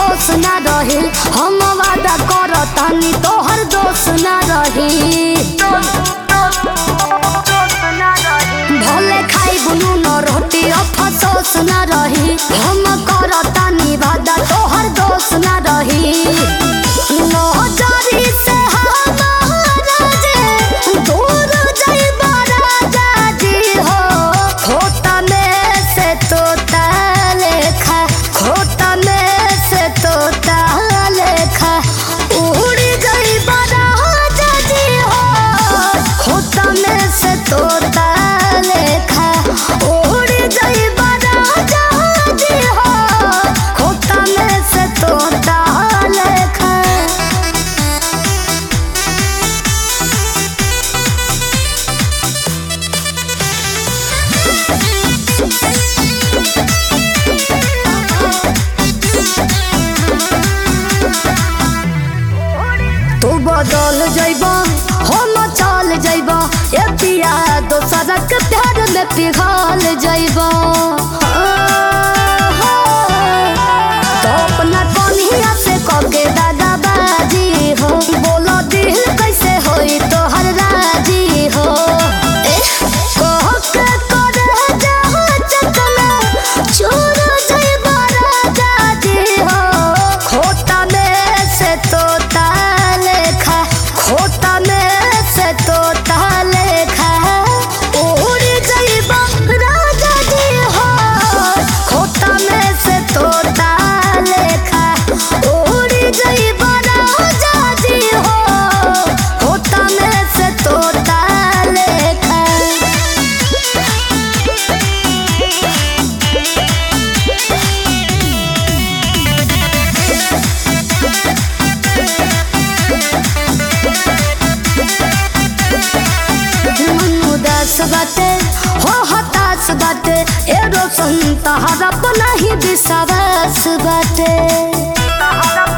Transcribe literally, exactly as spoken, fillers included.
अफसोस ना रही हम वादा करतानी तोहर दोष ना रही भले खाई बुनू न रोटी अफसोस ना रही हम करतानी वादा तोहर दोष ना रही नजरी से हमारा जे दूर जाइबा राजा जी हो खोता में से तोता लेखा खोता में से तोता लेखा उड़ जाइबा राजा जी हो खोता में से तोता लेखा उड़ जाइबा राजा जी हो खोता में से तोता लेखा तू बदल जाइबा हम चल जाइबा ए पिया दोसरक प्यार में पिघल जाइबा तो अपना कन्हिया से कके दादाबाजी हो बोलो दिल कैसे होई तोहर राजी हो कह के करे जहाँ चकना चूर जाइबा राजा जी हो खोता में से तोता लेखा खोता में से तोता लेखा उड़ जाइबा राजा जी हो खोता में से तोता लेखा उड़ जाइबा राजा जी हो खोता में से तोता लेखा उदास बाटे हो हताश बाटे ए रोशन तहरा पर नहीं विश्वास बाटे